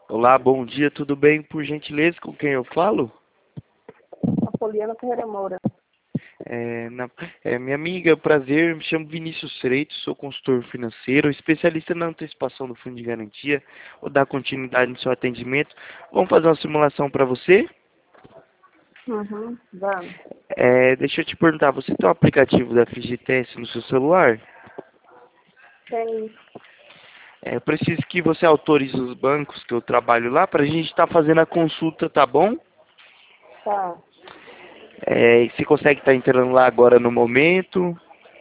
Olá, bom dia, tudo bem? Por gentileza, com quem eu falo? A Poliana Ferreira Moura. Minha amiga, prazer, me chamo Vinícius Freitas, sou consultor financeiro, especialista na antecipação do fundo de garantia. Vou dar continuidade no seu atendimento. Vamos fazer uma simulação para você? Vamos. Deixa eu te perguntar, você tem um aplicativo da FGTS no seu celular? Tem. Eu preciso que você autorize os bancos que eu trabalho lá para a gente estar fazendo a consulta, tá bom? Tá. E você consegue estar entrando lá agora no momento?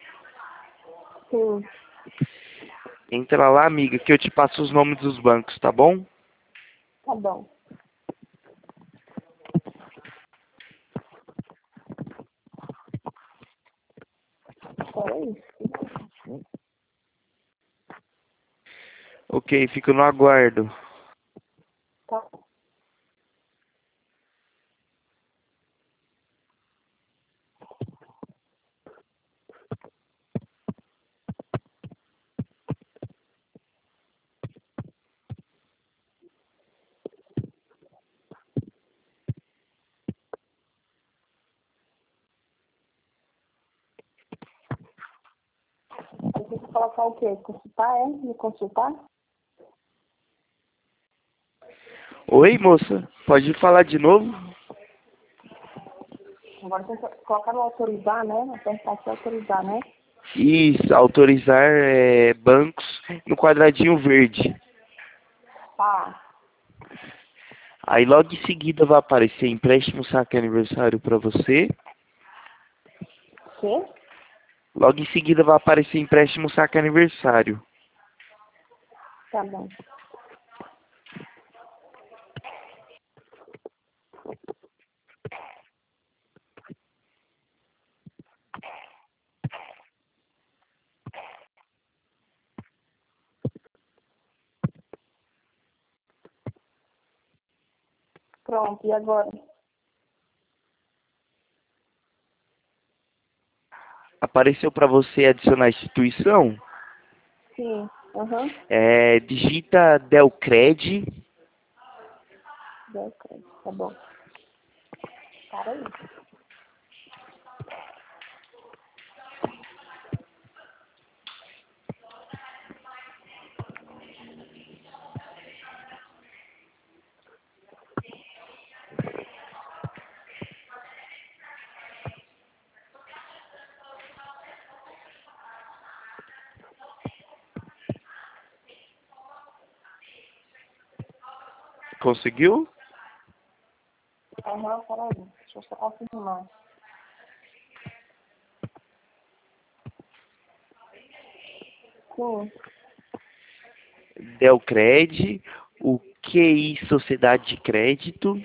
Sim. Entra lá, amiga, que eu te passo os nomes dos bancos, tá bom? Tá bom. Peraí. Ok, fico no aguardo. Tá. Aí tem que colocar o quê? Consultar, é? Me consultar? Oi, moça, pode falar de novo? Agora tem que colocar no autorizar, né? Apertar aqui autorizar, né? Isso, autorizar bancos no quadradinho verde. Tá. Aí logo em seguida vai aparecer empréstimo saque aniversário para você. Quê? Logo em seguida vai aparecer empréstimo saque aniversário. Tá bom. Pronto, e agora? Apareceu para você adicionar a instituição? Sim. Digita Delcred. Deu crédito. Tá bom. Para aí. Conseguiu? Para aí. Deixa eu só confirmar. Sim. Delcred, o QI Sociedade de Crédito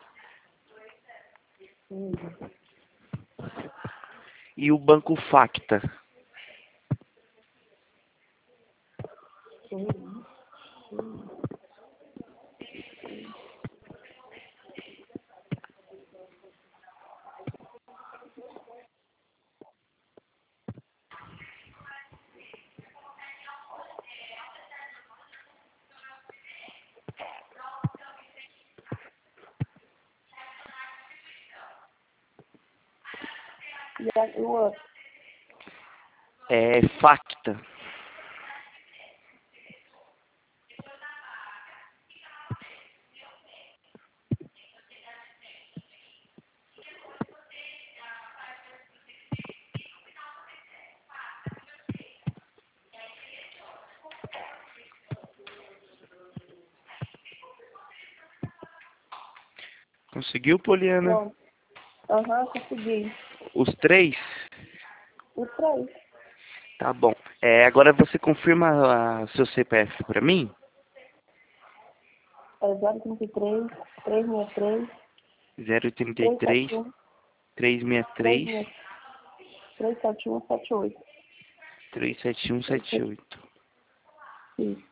Sim. e o Banco Facta. Sim. E o outro? Facta. Conseguiu, Poliana? Pronto. Consegui. Os três? Os três. Tá bom. Agora você confirma seu CPF para mim? É 033, 363, 033 371, 363 361, 37178. 37178. Isso.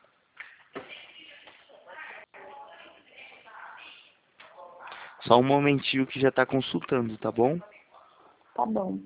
Só um momentinho que já tá consultando, tá bom? Tá bom.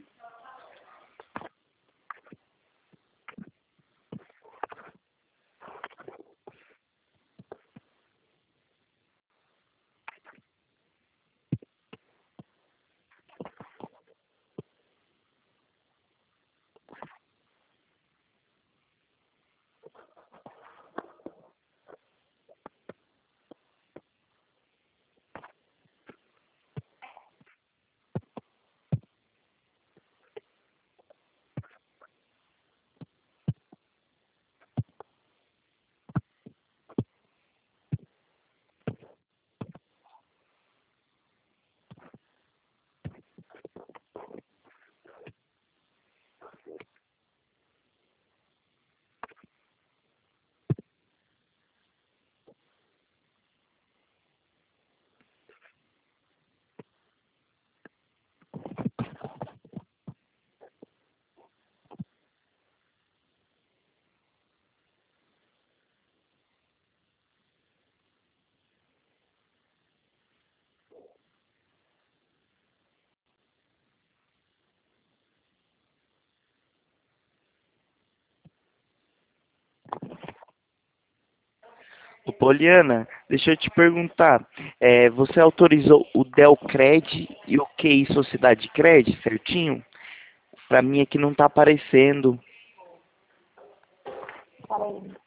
Ô, Poliana, deixa eu te perguntar, você autorizou o Delcred e o QI Sociedade Cred, certinho? Pra mim aqui não tá aparecendo. Peraí.